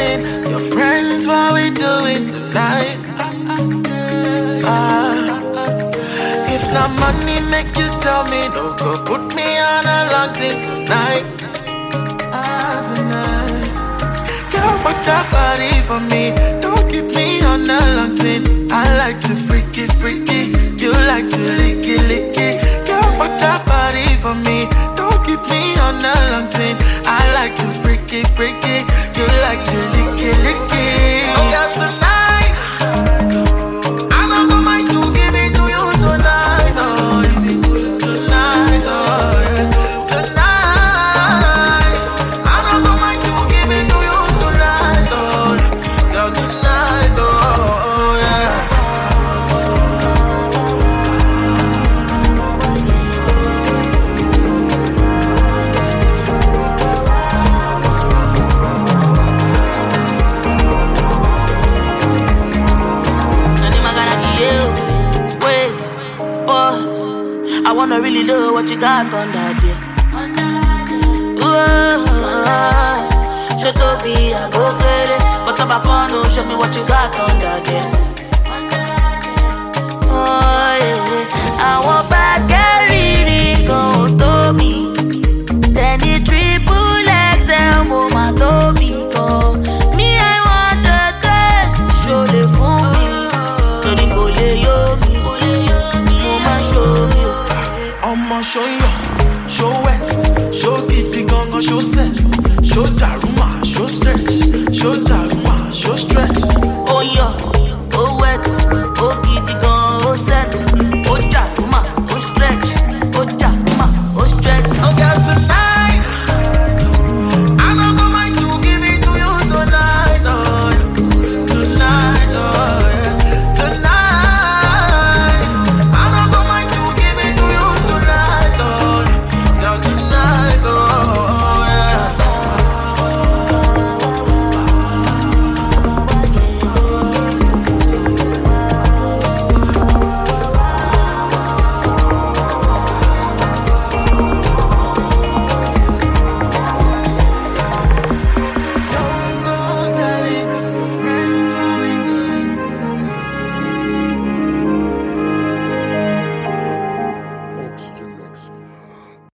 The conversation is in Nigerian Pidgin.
telling your friends what we doing tonight. If not money make you tell me, no go put me on a long thing tonight. Tonight. Girl, put that body for me, don't keep me on a long thing. I like to freaky, freaky, you like to licky, licky. Girl, put that body for me, don't keep me on a long thing. I like to freaky, freaky, you like to licky, licky. Oh, yeah, tonight I'm not gonna mind to give it to you tonight. Oh, give it to you tonight. Oh, yeah. Tonight I'm not gonna mind to give it to you tonight. Oh, yeah, tonight. Oh, yeah. I wanna really know what you got on that day. Show to be a go get it, but I'm a phone, show me what you got on that day. Oh yeah, I want bad girl.